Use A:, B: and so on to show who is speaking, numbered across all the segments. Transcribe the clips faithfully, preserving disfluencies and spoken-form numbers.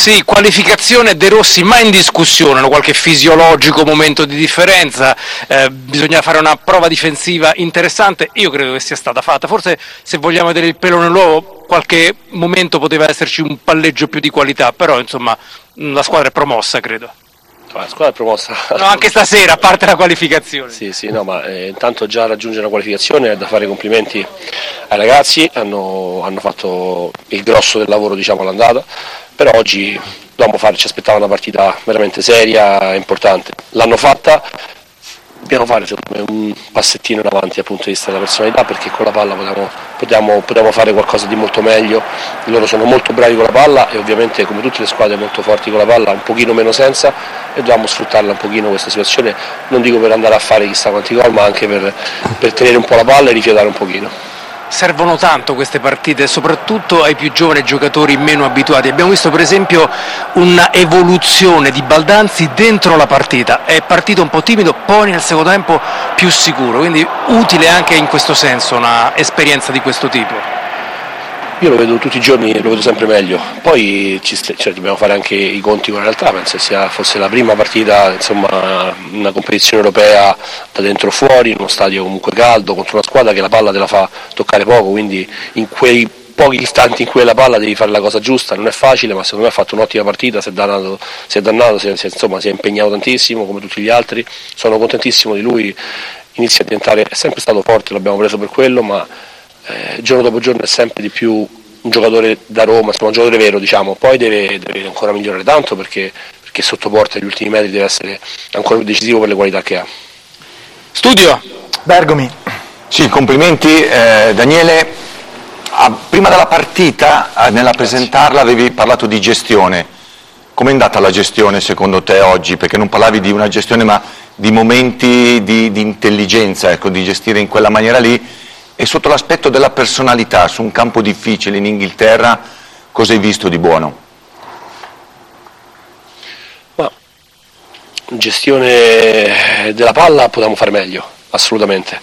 A: Sì, qualificazione De Rossi mai in discussione, no? Qualche fisiologico momento di differenza, eh, bisogna fare una prova difensiva interessante, io credo che sia stata fatta, forse se vogliamo vedere il pelo nell'uovo qualche momento poteva esserci un palleggio più di qualità, però insomma la squadra è promossa, credo.
B: La squadra è promossa.
A: No, anche stasera, a parte la qualificazione.
B: Sì, sì, no, ma eh, intanto già raggiungere la qualificazione è da fare complimenti ai ragazzi, hanno, hanno fatto il grosso del lavoro, diciamo, all'andata, però oggi dobbiamo fare, ci aspettava una partita veramente seria e importante. L'hanno fatta, dobbiamo fare secondo me un passettino in avanti dal punto di vista della personalità, perché con la palla potevamo, potevamo, potevamo fare qualcosa di molto meglio. Loro sono molto bravi con la palla e ovviamente, come tutte le squadre, molto forti con la palla, un pochino meno senza, e dobbiamo sfruttarla un pochino questa situazione, non dico per andare a fare chissà quanti gol, ma anche per, per tenere un po' la palla e rifiatare un pochino.
A: Servono tanto queste partite, soprattutto ai più giovani giocatori meno abituati. Abbiamo visto per esempio una evoluzione di Baldanzi dentro la partita, è partito un po' timido, poi nel secondo tempo più sicuro, quindi utile anche in questo senso una esperienza di questo tipo.
B: Io lo vedo tutti i giorni, lo vedo sempre meglio, poi ci, cioè, dobbiamo fare anche i conti con la realtà, penso che sia, fosse la prima partita, insomma, una competizione europea da dentro fuori, in uno stadio comunque caldo, contro una squadra che la palla te la fa toccare poco, quindi in quei pochi istanti in cui la palla devi fare la cosa giusta, non è facile, ma secondo me ha fatto un'ottima partita, si è dannato, si è, dannato, si è, si è, insomma, si è impegnato tantissimo come tutti gli altri, sono contentissimo di lui, inizia a diventare, è sempre stato forte, l'abbiamo preso per quello, ma Eh, giorno dopo giorno è sempre di più un giocatore da Roma, insomma, un giocatore vero, diciamo. Poi deve, deve ancora migliorare tanto perché, perché sotto porta agli ultimi metri deve essere ancora più decisivo per le qualità che ha.
A: Studio
C: Bergomi.
D: Sì, complimenti eh, Daniele. Ah, prima della partita, eh, nella presentarla avevi parlato di gestione. Com'è andata la gestione secondo te oggi? Perché non parlavi di una gestione ma di momenti di, di intelligenza, ecco, di gestire in quella maniera lì. E sotto l'aspetto della personalità, su un campo difficile in Inghilterra, cosa hai visto di buono?
B: Ma gestione della palla potevamo fare meglio, assolutamente.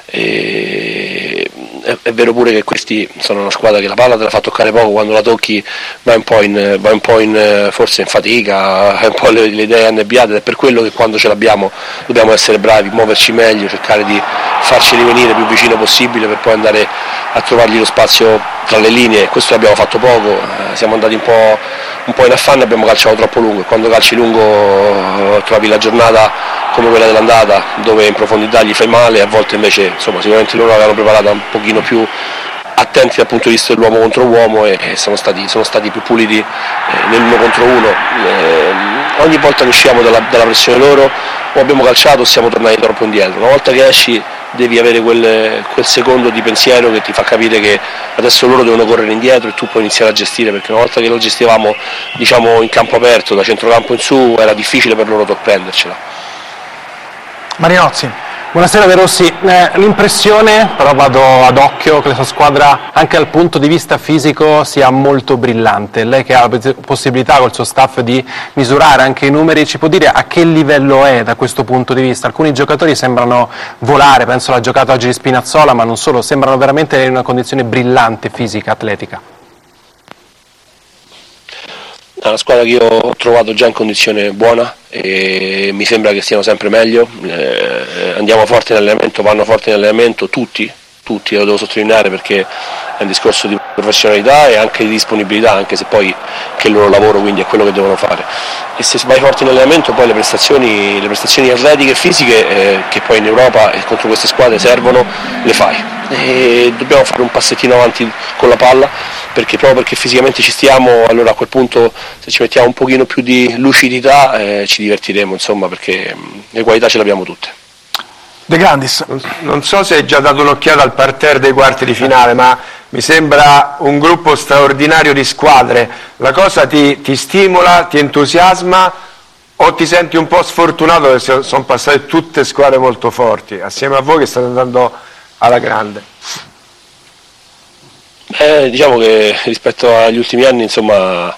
B: E è, è vero pure che questi sono una squadra che la palla te la fa toccare poco, quando la tocchi va un po' in, va un po' in forse in fatica, ha un po' le, le idee annebbiate, ed è per quello che quando ce l'abbiamo dobbiamo essere bravi, muoverci meglio, cercare di farci rivenire più vicino possibile per poi andare a trovargli lo spazio tra le linee. Questo l'abbiamo fatto poco, eh, siamo andati un po', un po' in affanno, abbiamo calciato troppo lungo, e quando calci lungo eh, trovi la giornata come quella dell'andata, dove in profondità gli fai male, a volte invece insomma sicuramente loro l'avevano preparata un pochino più attenti dal punto di vista dell'uomo contro uomo, e, e sono, stati, sono stati più puliti eh, nell'uno contro uno. Eh, ogni volta che usciamo dalla, dalla pressione loro o abbiamo calciato o siamo tornati troppo indietro. Una volta che esci devi avere quel, quel secondo di pensiero che ti fa capire che adesso loro devono correre indietro e tu puoi iniziare a gestire, perché una volta che lo gestivamo, diciamo, in campo aperto, da centrocampo in su, era difficile per loro prendercela.
C: Marinozzi.
E: Buonasera De Rossi, eh, l'impressione, però vado ad occhio, che la sua squadra anche dal punto di vista fisico sia molto brillante. Lei che ha la possibilità col suo staff di misurare anche i numeri, ci può dire a che livello è da questo punto di vista? Alcuni giocatori sembrano volare, penso alla giocata oggi di Spinazzola, ma non solo, sembrano veramente in una condizione brillante fisica, atletica.
B: È una squadra che io ho trovato già in condizione buona e mi sembra che stiano sempre meglio, eh, andiamo forti in allenamento, vanno forti in allenamento tutti, tutti, lo devo sottolineare perché è un discorso di professionalità e anche di disponibilità, anche se poi che è il loro lavoro, quindi è quello che devono fare. E se vai forti in allenamento poi le prestazioni, le prestazioni atletiche e fisiche eh, che poi in Europa e contro queste squadre servono, le fai. E dobbiamo fare un passettino avanti con la palla, perché proprio perché fisicamente ci stiamo, allora a quel punto se ci mettiamo un pochino più di lucidità eh, ci divertiremo, insomma, perché mh, le qualità ce le abbiamo tutte.
C: De Grandis.
F: Non so se hai già dato un'occhiata al parterre dei quarti di finale, ma mi sembra un gruppo straordinario di squadre. La cosa ti, ti stimola, ti entusiasma o ti senti un po' sfortunato perché sono passate tutte squadre molto forti assieme a voi che state andando alla grande?
B: Eh, diciamo che rispetto agli ultimi anni, insomma,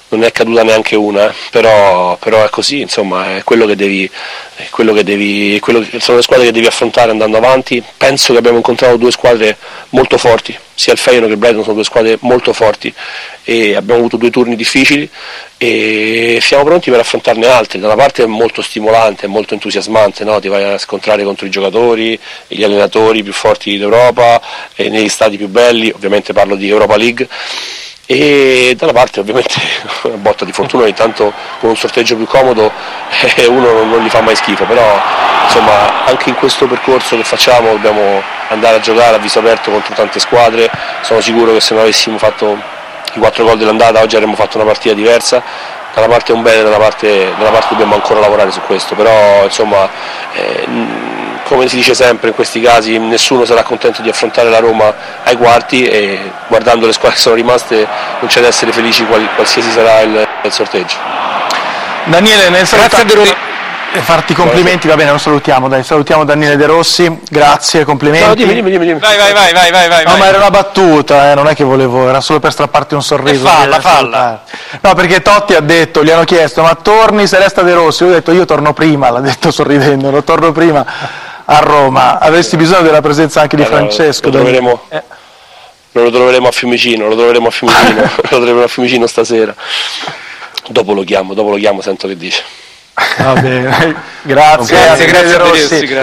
B: non è caduta neanche una, eh. però, però è così, insomma, è quello che devi, è quello che devi, quello che, sono le squadre che devi affrontare andando avanti. Penso che abbiamo incontrato due squadre molto forti, sia il Feyenoord che il Brighton sono due squadre molto forti e abbiamo avuto due turni difficili e siamo pronti per affrontarne altri. Da una parte è molto stimolante, è molto entusiasmante, no? Ti vai a scontrare contro i giocatori, gli allenatori più forti d'Europa, e negli stadi più belli, ovviamente parlo di Europa League, e dalla parte ovviamente una botta di fortuna ogni tanto con un sorteggio più comodo eh, uno non gli fa mai schifo, però insomma anche in questo percorso che facciamo dobbiamo andare a giocare a viso aperto contro tante squadre. Sono sicuro che se non avessimo fatto i quattro gol dell'andata oggi avremmo fatto una partita diversa. Da una parte è un bene, da una parte, da una parte dobbiamo ancora lavorare su questo, però insomma eh, come si dice sempre in questi casi nessuno sarà contento di affrontare la Roma ai quarti e guardando le squadre che sono rimaste non c'è da essere felici qual, qualsiasi sarà il, il sorteggio.
C: Daniele, nel salutarti e farti complimenti, va bene, lo salutiamo, dai, salutiamo Daniele De Rossi, grazie, complimenti.
B: No, dimmi, dimmi, dimmi, dimmi.
A: Vai, vai, vai, vai, vai, vai.
C: No, ma era una battuta, eh, non è che volevo, era solo per strapparti un sorriso.
A: E falla, falla.
C: No, perché Totti ha detto, gli hanno chiesto, ma torni se resta De Rossi? Io ho detto, io torno prima, l'ha detto sorridendo, lo torno prima a Roma. Avresti bisogno della presenza anche di
B: eh,
C: Francesco.
B: Lo troveremo,
C: eh.
B: lo troveremo a Fiumicino, lo troveremo a Fiumicino, lo troveremo a Fiumicino stasera. Dopo lo chiamo, dopo lo chiamo, sento che dice.
C: Va bene, grazie,
A: grazie,
C: grazie,
A: grazie,
C: Rossi.
A: grazie.